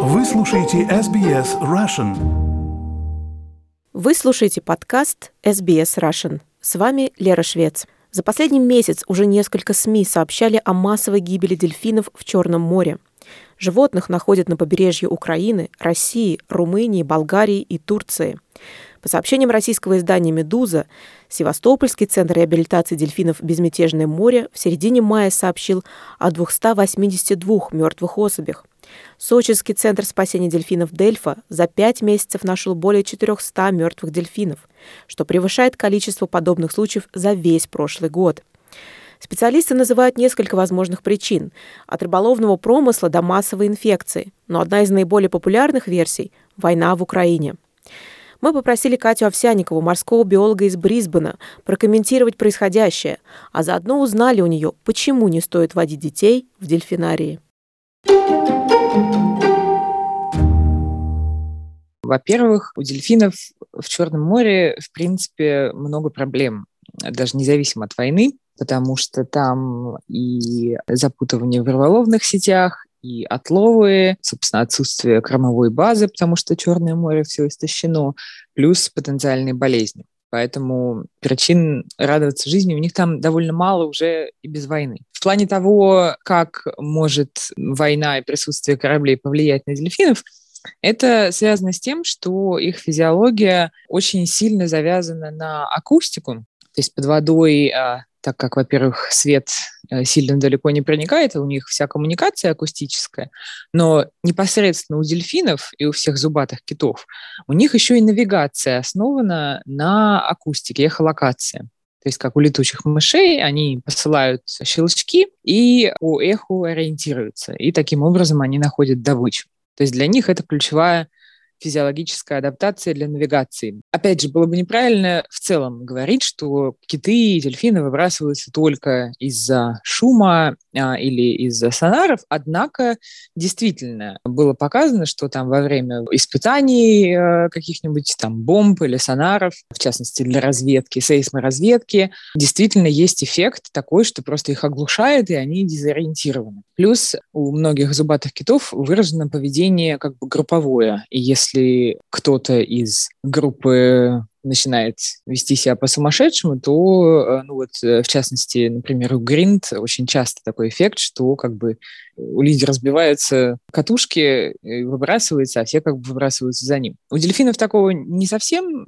Вы слушаете SBS Russian. Вы слушаете подкаст SBS Russian. С вами Лера Швец. За последний месяц уже несколько СМИ сообщали о массовой гибели дельфинов в Черном море. Животных находят на побережье Украины, России, Румынии, Болгарии и Турции. По сообщениям российского издания «Медуза», Севастопольский центр реабилитации дельфинов «Безмятежное море» в середине мая сообщил о 282 мертвых особях. Сочинский центр спасения дельфинов «Дельфа» за 5 месяцев нашел более 400 мертвых дельфинов, что превышает количество подобных случаев за весь прошлый год. Специалисты называют несколько возможных причин – от рыболовного промысла до массовой инфекции, но одна из наиболее популярных версий – война в Украине. Мы попросили Катю Овсянникову, морского биолога из Брисбена, прокомментировать происходящее, а заодно узнали у нее, почему не стоит водить детей в дельфинарии. Во-первых, у дельфинов в Черном море, в принципе, много проблем, даже независимо от войны, потому что там и запутывание в рыболовных сетях, и отловы, собственно, отсутствие кормовой базы, потому что Черное море все истощено, плюс потенциальные болезни. Поэтому причин радоваться жизни у них там довольно мало уже и без войны. В плане того, как может война и присутствие кораблей повлиять на дельфинов, это связано с тем, что их физиология очень сильно завязана на акустику. То есть под водой, так как, во-первых, свет сильно далеко не проникает, и у них вся коммуникация акустическая, но непосредственно у дельфинов и у всех зубатых китов у них еще и навигация основана на акустике, эхолокация. То есть как у летучих мышей, они посылают щелчки и по эху ориентируются, и таким образом они находят добычу. То есть для них это ключевая физиологическая адаптация для навигации. Опять же, было бы неправильно в целом говорить, что киты и дельфины выбрасываются только из-за шума или из-за сонаров, однако действительно было показано, что там во время испытаний каких-нибудь там бомб или сонаров, в частности для разведки, сейсморазведки, действительно есть эффект такой, что просто их оглушает, и они дезориентированы. Плюс у многих зубатых китов выражено поведение как бы групповое, и если кто-то из группы начинает вести себя по-сумасшедшему, то, в частности, например, у гринд очень часто такой эффект, что как бы у лидера разбиваются катушки, выбрасываются, а все как бы выбрасываются за ним. У дельфинов такого не совсем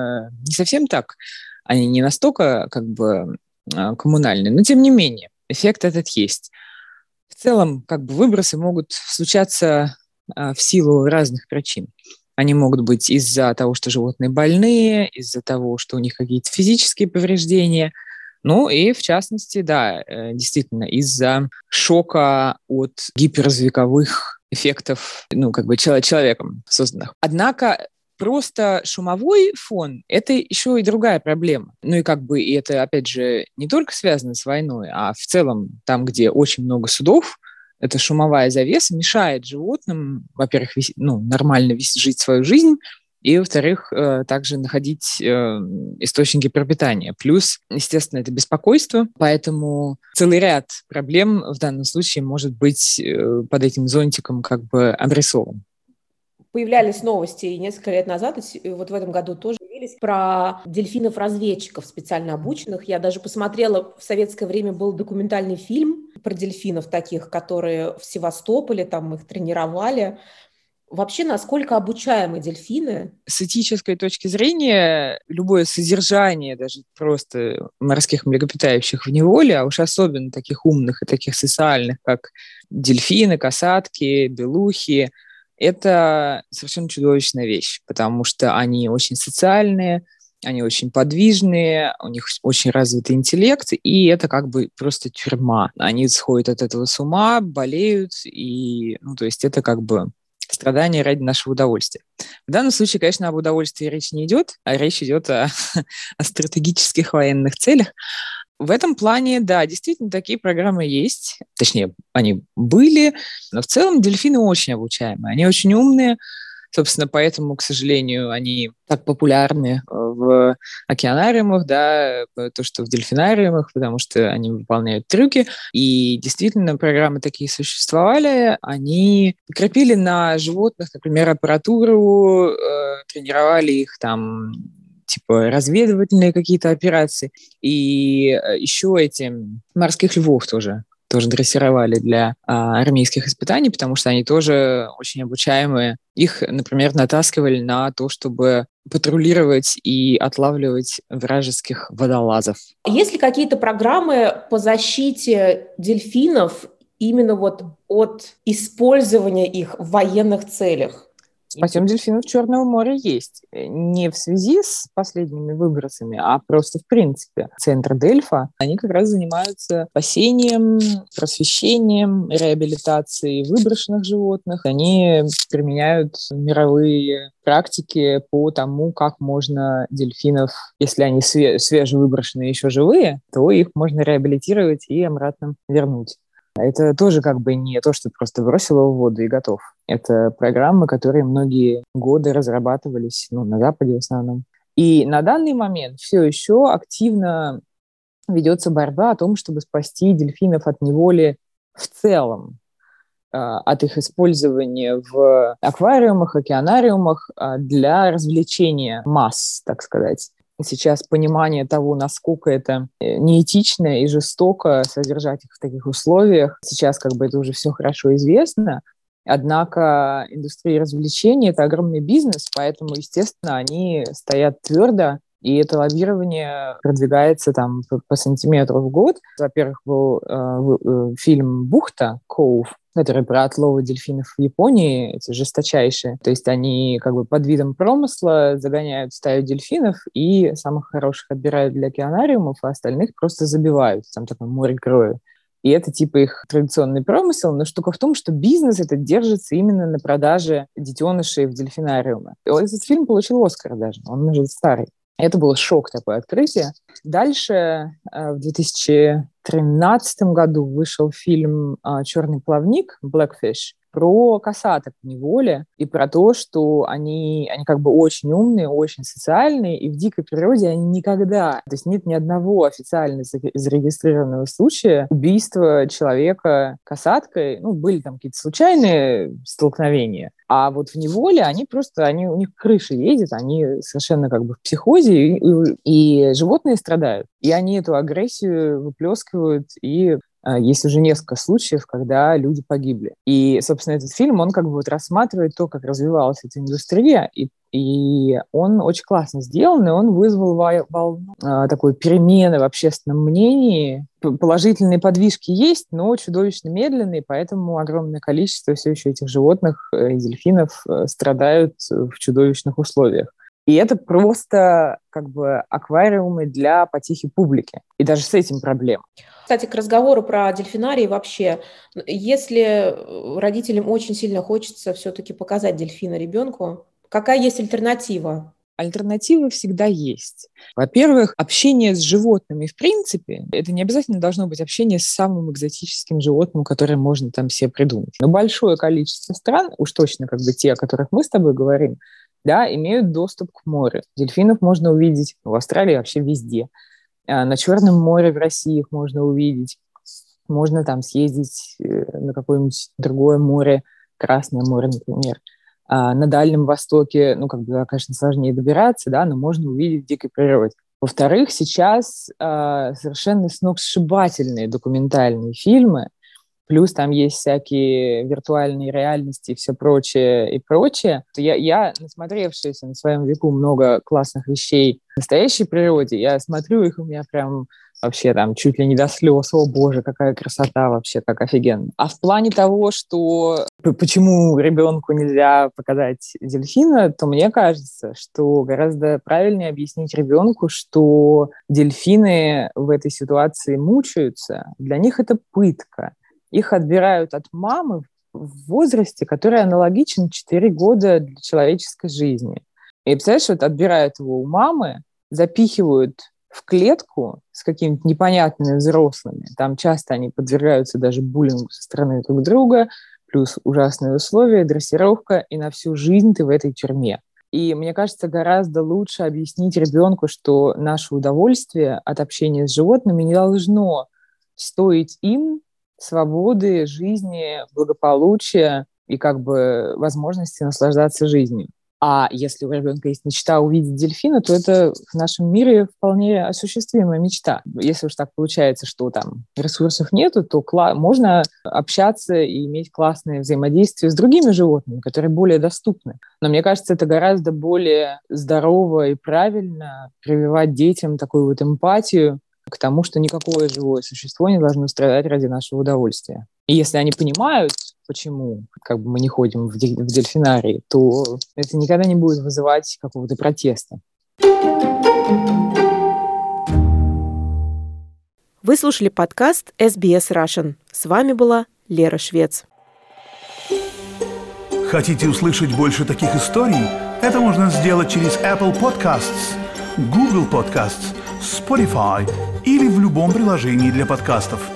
так. Они не настолько как бы коммунальные, но тем не менее эффект этот есть. В целом, как бы выбросы могут случаться в силу разных причин. Они могут быть из-за того, что животные больные, из-за того, что у них какие-то физические повреждения. Ну и, в частности, да, действительно, из-за шока от гиперзвуковых эффектов, человеком созданных. Однако просто шумовой фон – это еще и другая проблема. И это, опять же, не только связано с войной, а в целом там, где очень много судов, эта шумовая завеса мешает животным, во-первых, нормально жить свою жизнь, и, во-вторых, также находить источники пропитания. Плюс, естественно, это беспокойство, поэтому целый ряд проблем в данном случае может быть под этим зонтиком как бы обрисован. Появлялись новости и несколько лет назад, и вот в этом году тоже появились про дельфинов-разведчиков, специально обученных. Я даже посмотрела, в советское время был документальный фильм про дельфинов таких, которые в Севастополе, там их тренировали. Вообще, насколько обучаемы дельфины? С этической точки зрения, любое содержание даже просто морских млекопитающих в неволе, а уж особенно таких умных и таких социальных, как дельфины, касатки, белухи, это совершенно чудовищная вещь, потому что они очень социальные, они очень подвижные, у них очень развитый интеллект, и это как бы просто тюрьма. Они сходят от этого с ума, болеют, и, то есть это как бы страдания ради нашего удовольствия. В данном случае, конечно, об удовольствии речь не идет, а речь идет о стратегических военных целях. В этом плане, да, действительно, такие программы есть. Точнее, они были. Но в целом дельфины очень обучаемые. Они очень умные, Собственно, поэтому, к сожалению, они так популярны в океанариумах, да, то, что в дельфинариумах, потому что они выполняют трюки. И действительно, программы такие существовали. Они крепили на животных, например, аппаратуру, тренировали их там типа разведывательные какие-то операции. И еще эти морских львов тоже дрессировали для армейских испытаний, потому что они тоже очень обучаемые. Их, например, натаскивали на то, чтобы патрулировать и отлавливать вражеских водолазов. Есть ли какие-то программы по защите дельфинов именно вот от использования их в военных целях? Спасем дельфинов Черного моря есть. Не в связи с последними выбросами, а просто в принципе. Центр Дельфа, они как раз занимаются спасением, просвещением, реабилитацией выброшенных животных. Они применяют мировые практики по тому, как можно дельфинов, если они свежевыброшенные, еще живые, то их можно реабилитировать и обратно вернуть. Это тоже как бы не то, что просто бросил его в воду и готов. Это программы, которые многие годы разрабатывались, на Западе в основном. И на данный момент все еще активно ведется борьба о том, чтобы спасти дельфинов от неволи в целом, от их использования в аквариумах, океанариумах для развлечения масс, так сказать. Сейчас понимание того, насколько это неэтично и жестоко содержать их в таких условиях, сейчас как бы это уже все хорошо известно. Однако индустрия развлечений – это огромный бизнес, поэтому, естественно, они стоят твердо, и это лоббирование продвигается там по сантиметру в год. Во-первых, был фильм «Бухта», «Коув», который про отловы дельфинов в Японии, эти жесточайшие. То есть они как бы под видом промысла загоняют стаю дельфинов и самых хороших отбирают для океанариумов, а остальных просто забивают. Там такое море крови. И это типа их традиционный промысел, но штука в том, что бизнес этот держится именно на продаже детенышей в дельфинариумы. Этот фильм получил «Оскар» даже, он уже старый. Это был шок, такое открытие. Дальше в 2013 году вышел фильм «Черный плавник» «Blackfish» про косаток в неволе и про то, что они как бы очень умные, очень социальные, и в дикой природе они никогда... То есть нет ни одного официально зарегистрированного случая убийства человека косаткой. Были там какие-то случайные столкновения. А вот в неволе у них крыша едет, они совершенно как бы в психозе, и животные страдают. И они эту агрессию выплескивают, и есть уже несколько случаев, когда люди погибли. И, собственно, этот фильм, он как бы вот рассматривает то, как развивалась эта индустрия, и он очень классно сделан, и он вызвал волну такой перемены в общественном мнении. Положительные подвижки есть, но чудовищно медленные, поэтому огромное количество все еще этих животных и дельфинов страдают в чудовищных условиях. И это просто как бы аквариумы для потехи публики. И даже с этим проблем. Кстати, к разговору про дельфинарии вообще, если родителям очень сильно хочется все-таки показать дельфина ребенку, какая есть альтернатива? Альтернативы всегда есть. Во-первых, общение с животными в принципе, это не обязательно должно быть общение с самым экзотическим животным, которое можно там себе придумать. Но большое количество стран, уж точно как бы те, о которых мы с тобой говорим, да, имеют доступ к морю. Дельфинов можно увидеть в Австралии вообще везде. На Черном море в России их можно увидеть. Можно там съездить на какое-нибудь другое море, Красное море, например. На Дальнем Востоке, конечно, сложнее добираться, да, но можно увидеть в дикой природе. Во-вторых, сейчас совершенно сногсшибательные документальные фильмы, плюс там есть всякие виртуальные реальности и все прочее и прочее. Я, насмотревшись на своем веку много классных вещей в настоящей природе, я смотрю их, у меня прям вообще там чуть ли не до слез. О, боже, какая красота вообще, как офигенно. А в плане того, что почему ребенку нельзя показать дельфина, то мне кажется, что гораздо правильнее объяснить ребенку, что дельфины в этой ситуации мучаются. Для них это пытка. Их отбирают от мамы в возрасте, который аналогичен 4 года для человеческой жизни. И, представляешь, вот отбирают его у мамы, запихивают в клетку с какими-то непонятными взрослыми. Там часто они подвергаются даже буллингу со стороны друг друга, плюс ужасные условия, дрессировка, и на всю жизнь ты в этой тюрьме. И мне кажется, гораздо лучше объяснить ребенку, что наше удовольствие от общения с животными не должно стоить им свободы, жизни, благополучия и возможности наслаждаться жизнью. А если у ребенка есть мечта увидеть дельфина, то это в нашем мире вполне осуществимая мечта. Если уж так получается, что там ресурсов нету, то можно общаться и иметь классное взаимодействие с другими животными, которые более доступны. Но мне кажется, это гораздо более здорово и правильно прививать детям такую вот эмпатию к тому, что никакое живое существо не должно страдать ради нашего удовольствия. И если они понимают, почему мы не ходим в дельфинарий, то это никогда не будет вызывать какого-то протеста. Вы слушали подкаст SBS Russian. С вами была Лера Швец. Хотите услышать больше таких историй? Это можно сделать через Apple Podcasts, Google Podcasts, Spotify или в любом приложении для подкастов.